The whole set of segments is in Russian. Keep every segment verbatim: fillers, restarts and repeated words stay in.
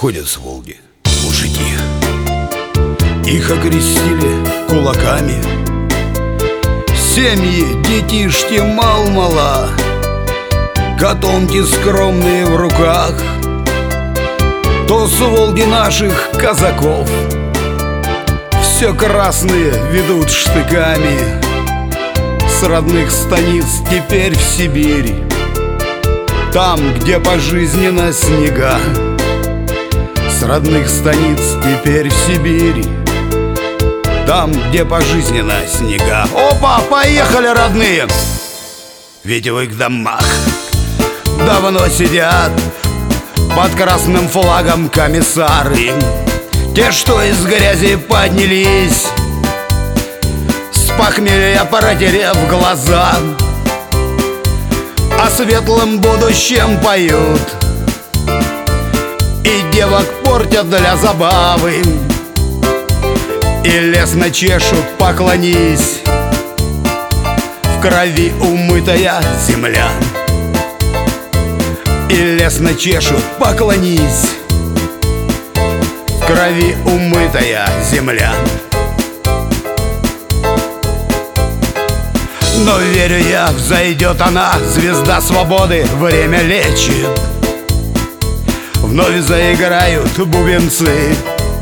Уходят с Волги мужики, их окрестили кулаками. Семьи, детишки мал-мала, котомки скромные в руках. То с Волги наших казаков все красные ведут штыками. С родных станиц теперь в Сибирь, там, где пожизненно снега. С родных станиц теперь в Сибирь, там, где пожизненно снега. Опа, поехали, родные! Ведь в их домах давно сидят под красным флагом комиссары, те, что из грязи поднялись, с похмелья протерев глаза, о светлом будущем поют и девок портят для забавы, и лестно чешут, поклонись, в крови умытая земля. И лестно чешут, поклонись, в крови умытая земля. Но верю я, взойдет она, звезда свободы, время лечит. Вновь заиграют бубенцы,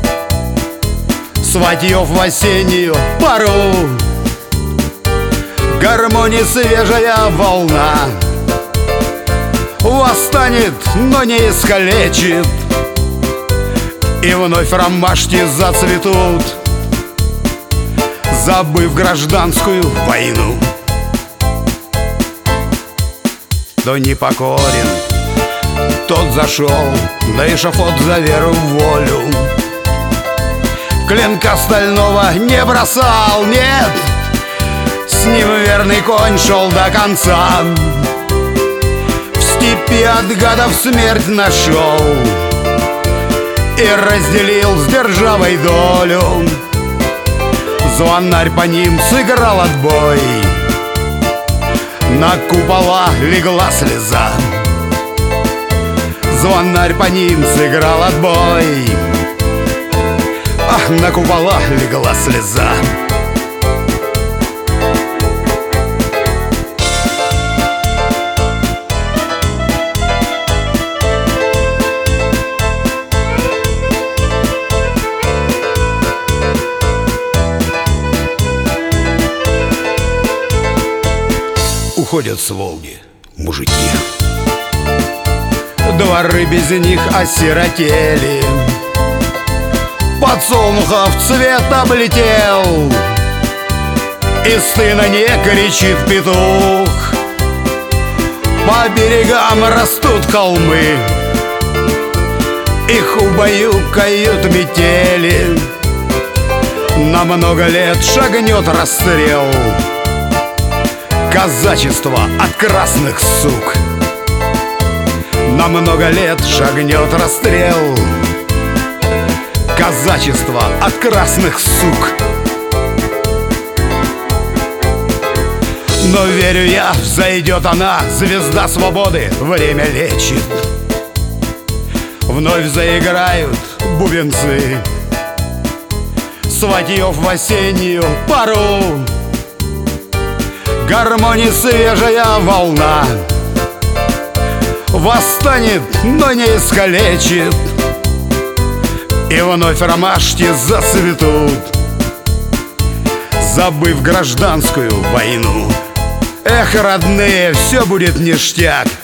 сватьев в осеннюю пару. Гармонии свежая волна восстанет, но не искалечит, и вновь ромашки зацветут, забыв гражданскую войну. Кто непокорен, тот зашел на эшафот за веру в волю. Клинка стального не бросал, нет, с ним верный конь шел до конца. В степи от гадов смерть нашел и разделил с державой долю. Звонарь по ним сыграл отбой, на купола легла слеза. Звонарь по ним сыграл отбой, ах, на купола легла слеза. Уходят с Волги мужики, дворы без них осиротели. Подсолнухов цвет облетел, из сына не кричит петух. По берегам растут холмы, их убаюкают метели. На много лет шагнет расстрел казачество от красных сук. На много лет шагнет расстрел казачество от красных сук. Но верю я, взойдет она, звезда свободы, время лечит. Вновь заиграют бубенцы, сватьев в осеннюю пару. Гармонии свежая волна восстанет, но не искалечит, и вновь ромашки зацветут, забыв гражданскую войну. Эх, родные, все будет ништяк.